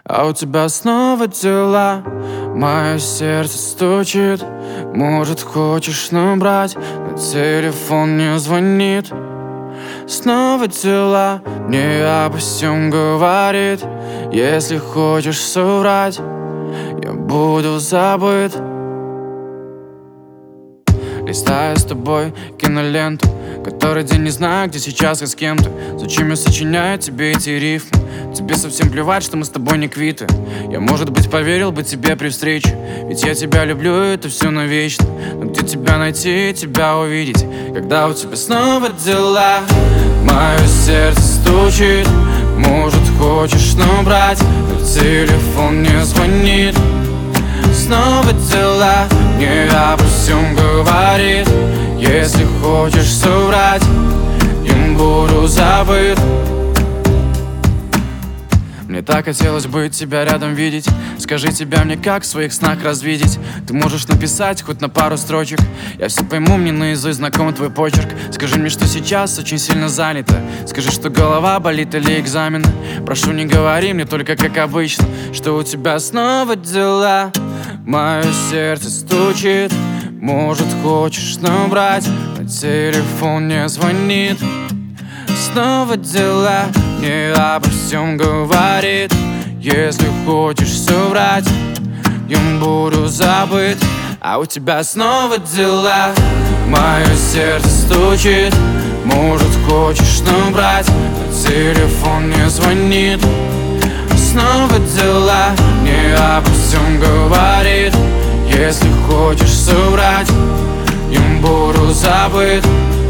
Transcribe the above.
А у тебя снова дела, мое сердце стучит. Может, хочешь набрать, но телефон не звонит. Снова дела, мне обо всем говорит. Если хочешь соврать, я буду забыт. Листаю с тобой киноленту, который день не знаю, где сейчас и с кем ты. Зачем я сочиняю тебе эти рифмы? Тебе совсем плевать, что мы с тобой не квиты. Я, может быть, поверил бы тебе при встрече, ведь я тебя люблю, это все навечно. Но где тебя найти, тебя увидеть, когда у тебя снова дела? Мое сердце стучит. Может, хочешь набрать, но телефон не звонит. Снова дела, мне обо всем говорит. Если хочешь соврать, я буду забыт. Мне так хотелось бы тебя рядом видеть. Скажи, тебя мне как в своих снах развидеть? Ты можешь написать хоть на пару строчек, я все пойму, мне наизусть знаком твой почерк. Скажи мне, что сейчас очень сильно занято. Скажи, что голова болит или экзамены. Прошу, не говори мне только как обычно, что у тебя снова дела. Мое сердце стучит. Может, хочешь набрать, но телефон не звонит. Снова дела, мне обо всем говорит. Если хочешь соврать, я буду забыт. А у тебя снова дела, мое сердце стучит. Может, хочешь набрать, но телефон не звонит. Снова дела, мне обо всем говорит. Если хочешь соврать, я буду забыт.